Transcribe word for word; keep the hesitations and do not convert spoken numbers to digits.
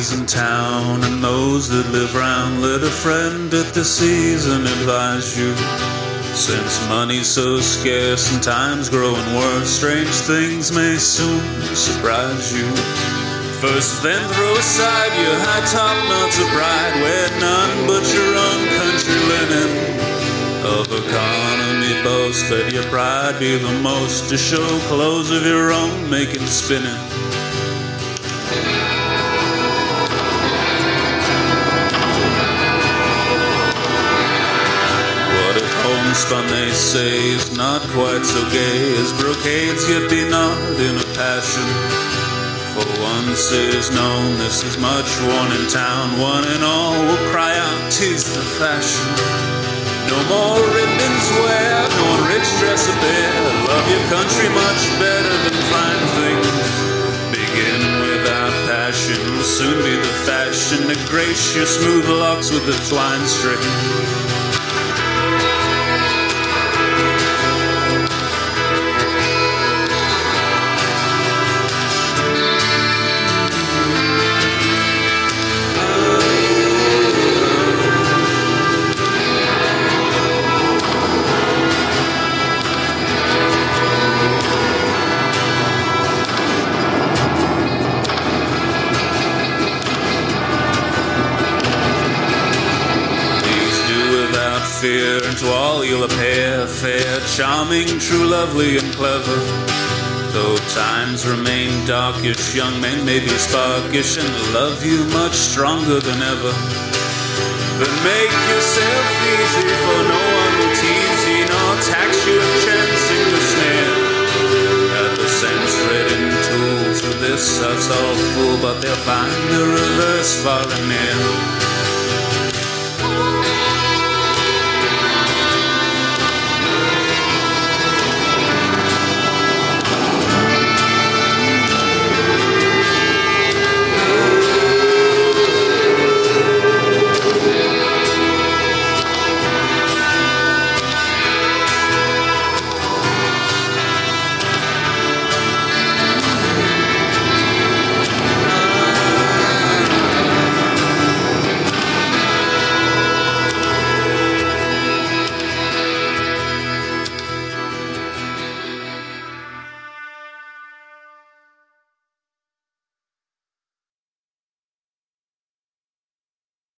ladies in town and those that live round, let a friend at the season advise you. Since money's so scarce and time's growing worse, strange things may soon surprise you. First then throw aside your high top knots of pride, wear none but your own country linen. Of economy boast, let your pride be the most, to show clothes of your own making spinning. What if homespun, they say, is not quite so gay as brocades, yet be not in a passion? For once it is known this is much worn in town, one and all will cry out, 'tis the fashion. No more ribbons wear, nor rich dress a bear, love your country much better than fine things. Begin without passion, will soon be the fashion, to grace your smooth locks with its line string. Fear, and to all you'll appear fair, charming, true, lovely, and clever. Though times remain darkish, young men may be sparkish and love you much stronger than ever. But make yourself easy, for no one will tease you, nor tax you if chancing to snare at the sense-ridden tools of this house all full, but they'll find the reverse far and near.